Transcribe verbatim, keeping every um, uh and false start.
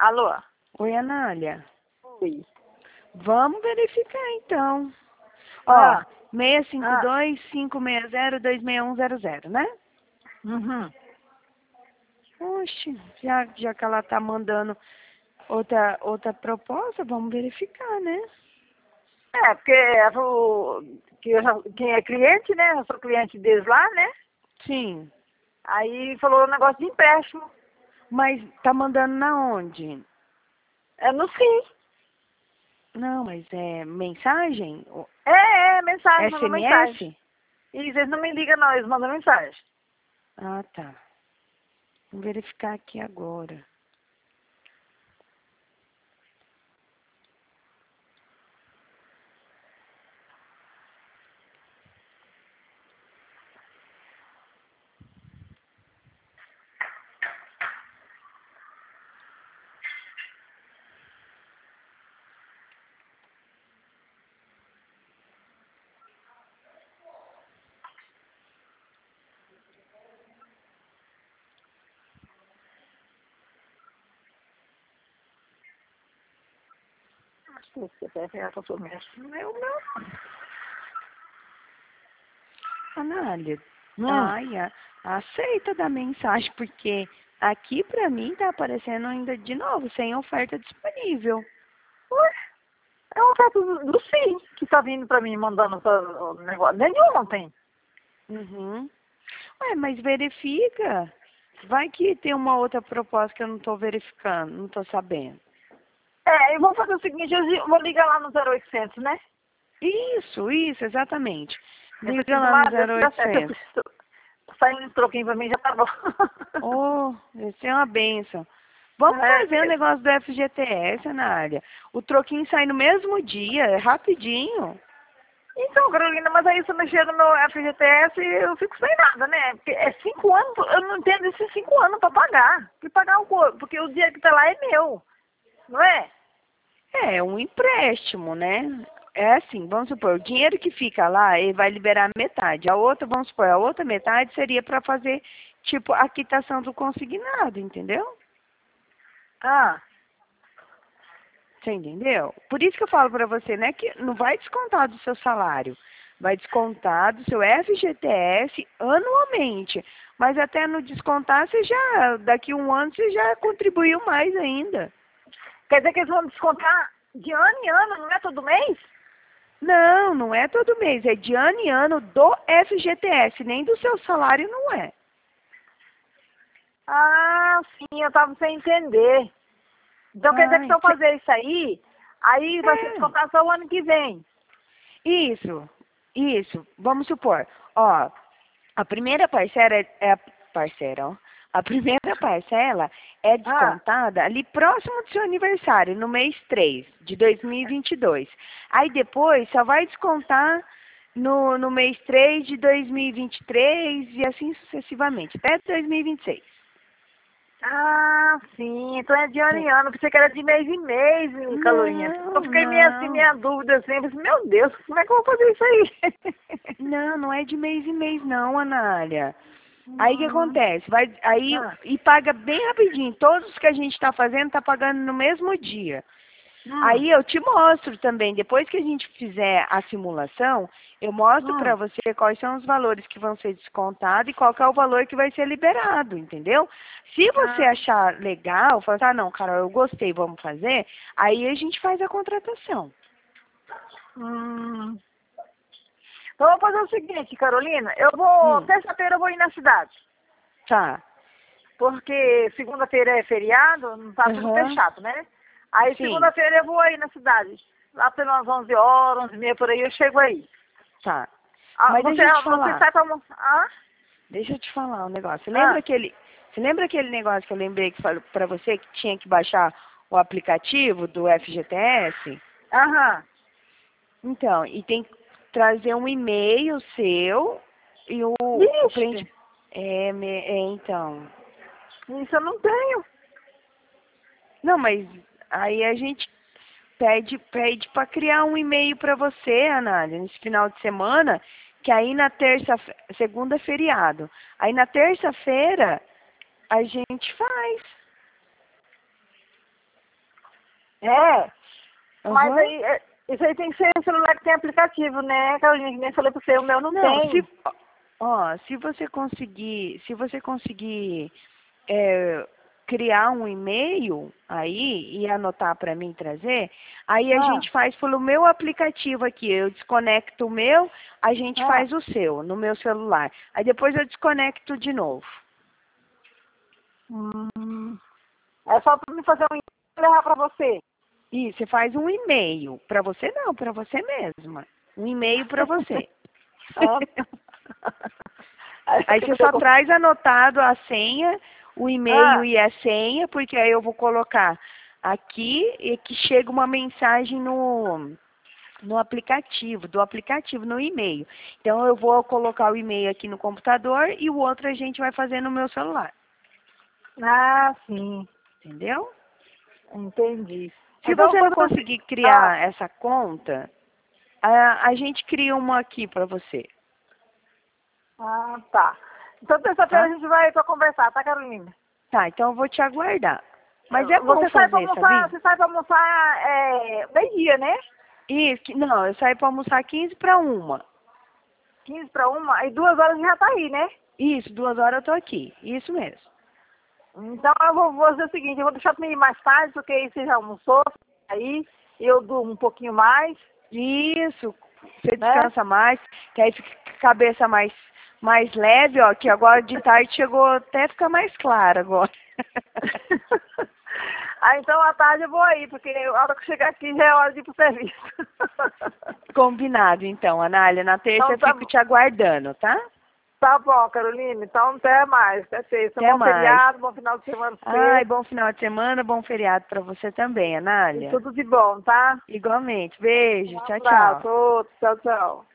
Alô? Oi, Anália. Oi. Vamos verificar, então. Ah. Ó, seis cinco Ah. dois, cinco seis zero, dois seis um zero zero, né? Uhum. Oxe, já, já que ela tá mandando outra, outra proposta, vamos verificar, né? É, porque ela falou que eu já, quem é cliente, né? Eu sou cliente deles lá, né? Sim. Aí falou um negócio de empréstimo. Mas tá mandando na onde? É no sim. Não, mas é mensagem? É, é, mensagem, mandou mensagem. S M S? Isso, eles não me ligam não, eles mandam mensagem. Ah, tá. Vou verificar aqui agora. Acho que o C P F é a pessoa mesmo. Não é o meu. Anália, Hum. ai, a- aceita da mensagem, porque aqui pra mim tá aparecendo ainda de novo, sem oferta disponível. Ué, é um fato do, do sim que tá vindo pra mim mandando essa- o negócio. Nem de ontem. Uhum. Ué, mas verifica. Vai que tem uma outra proposta que eu não tô verificando, não tô sabendo. É, e vamos fazer o seguinte, eu vou ligar lá no zero oitocentos, né? Isso, isso, exatamente. Eu Liga preciso de lá uma no ajuda zero que dá certo. Eu oitocentos. preciso... Saindo um troquinho pra mim já tá bom. Oh, isso é uma benção. Vamos É, fazer o porque... negócio do F G T S, Anália. O troquinho sai no mesmo dia, é rapidinho. Então, Carolina, mas aí se eu mexer no meu F G T S, eu fico sem nada, né? Porque é cinco anos, eu não entendo esses cinco anos pra pagar. Que pagar o quê? Porque o dinheiro que tá lá é meu, não é? É um empréstimo, né? É assim, vamos supor, o dinheiro que fica lá, ele vai liberar metade. A outra, vamos supor, a outra metade seria para fazer, tipo, a quitação do consignado, entendeu? Ah, Você entendeu? Por isso que eu falo para você, né, que não vai descontar do seu salário. Vai descontar do seu F G T S anualmente. Mas até no descontar, você já, daqui a um ano, você já contribuiu mais ainda. quer dizer que eles vão descontar de ano em ano, não é todo mês? Não, não é todo mês, é de ano em ano do F G T S, nem do seu salário não é. Ah, sim, eu tava sem entender. Então quer dizer que se Ai, eu cê- fazer isso aí, aí vai ser é, descontar só o ano que vem. isso, isso, vamos supor, ó, a primeira parcela é, é a parcela, ó, a primeira parcela é Ah, descontada ali próximo do seu aniversário, no mês três de dois mil e vinte e dois. Aí depois só vai descontar no, no mês três de dois mil e vinte e três e assim sucessivamente, até dois mil e vinte e seis. ah, sim, então é de ano em ano, pensei que era de mês em mês, hein, Calorinha. Eu Não, fiquei meio assim, não. minha dúvida assim, eu falei, meu Deus, como é que eu vou fazer isso aí? Não, não é de mês em mês não, Anália. Aí o que Hum, acontece? Vai, aí, ah, e paga bem rapidinho. Todos que a gente está fazendo está pagando no mesmo dia. hum, Aí eu te mostro também, depois que a gente fizer a simulação, eu mostro para hum. você quais são os valores que vão ser descontados e qual que é o valor que vai ser liberado, entendeu? Se você Ah, achar legal, falar, assim, ah, não, Carol, eu gostei, vamos fazer, aí a gente faz a contratação. hum. Então vamos fazer o seguinte, Carolina, eu vou, Hum, terça-feira eu vou ir na cidade, tá. porque segunda-feira é feriado, não tá tudo Aham, fechado, né? Aí sim, segunda-feira eu vou aí na cidade, lá pelas onze horas, onze e meia por aí, eu chego aí. tá. Ah, Mas você, deixa eu te você falar, sai pra almoçar? Ah? deixa eu te falar um negócio. Você lembra Ah, aquele, você lembra aquele negócio que eu lembrei que falou para você que tinha que baixar o aplicativo do F G T S? aham. Então, e tem que trazer um e-mail seu e o, o Ixi, preenche- é, me- é, então. isso eu não tenho. Não, mas aí a gente pede, pede para criar um e-mail para você, Anália, nesse final de semana, que aí na terça, segunda é feriado. Aí na terça-feira a gente faz. É, mas Aham. aí, é, isso aí tem que ser celular que tem aplicativo, né, Carolina? Que nem falei pra você, o meu não, Não, tem. se, ó, se você conseguir, se você conseguir é, criar um e-mail aí e anotar para mim trazer, aí a Ah, gente faz pelo meu aplicativo aqui. Eu desconecto o meu, a gente ah. faz o seu no meu celular. Aí depois eu desconecto de novo. Hum, é só pra me fazer um e-mail e levar pra você. E você faz um e-mail para você não, para você mesma. Um e-mail para você. Ah. Aí Aí que você me só deu conf- traz anotado a senha, o e-mail Ah, e a senha, porque aí eu vou colocar aqui e que chega uma mensagem no, no aplicativo, do aplicativo, no e-mail. Então eu vou colocar o e-mail aqui no computador e o outro a gente vai fazer no meu celular. ah, sim, Entendeu? entendi. Se Então, você não quando você... conseguir Ah, criar essa conta, a, a gente cria uma aqui para você, ah, tá. Então, terça-feira a tá? gente vai pra conversar, tá, Carolina? Tá, então eu vou te aguardar. Mas é bom Você sai pra fazer, almoçar, sabia? você sai pra almoçar é, meio-dia, né? Isso, que- não, eu saí para almoçar quinze para uma. Quinze para uma, e duas horas já tá aí, né? Isso, duas horas eu tô aqui. Isso mesmo. Então eu vou, vou fazer o seguinte, eu vou deixar pra mim ir mais tarde, porque aí você já almoçou, aí eu durmo um pouquinho mais, Isso, você né? descansa mais, que aí fica com a cabeça mais, mais leve, ó, que agora de tarde chegou até ficar mais clara agora. Ah, então à tarde eu vou aí, porque a hora que eu chegar aqui já é hora de ir pro serviço. Combinado, então, Anália. Na terça Então eu tá, fico te aguardando, tá? tá bom, Carolina. Então até mais, até sexta. Até Bom mais. feriado, bom final de semana pra Ai, você. bom final de semana, bom feriado pra você também, E Anália. tudo de bom, tá? Igualmente. Um Beijo, tchau, abraço, tchau. outro, tchau, tchau.